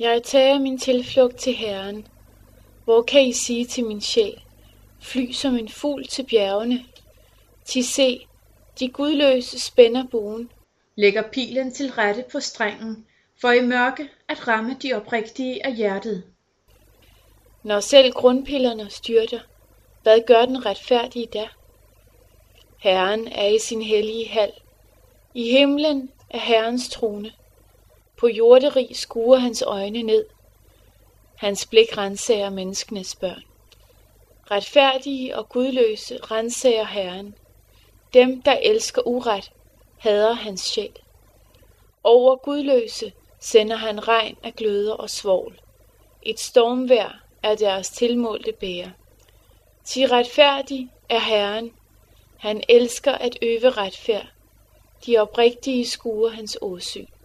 Jeg tager min tilflugt til Herren. Hvor kan I sige til min sjæl, fly som en fugl til bjergene? Ti se, de gudløse spænder buen, lægger pilen til rette på strengen, for i mørke at ramme de oprigtige af hjertet. Når selv grundpillerne styrter, hvad gør den retfærdige da? Herren er i sin hellige hal. I himlen er Herrens trone. På jorderig skuer hans øjne ned. Hans blik rensager menneskenes børn. Retfærdige og gudløse rensager Herren. Dem, der elsker uret, hader hans sjæl. Over gudløse sender han regn af gløder og svovl. Et stormvejr er deres tilmålte bære. Ti retfærdig er Herren. Han elsker at øve retfærd. De oprigtige skuer hans åsyn.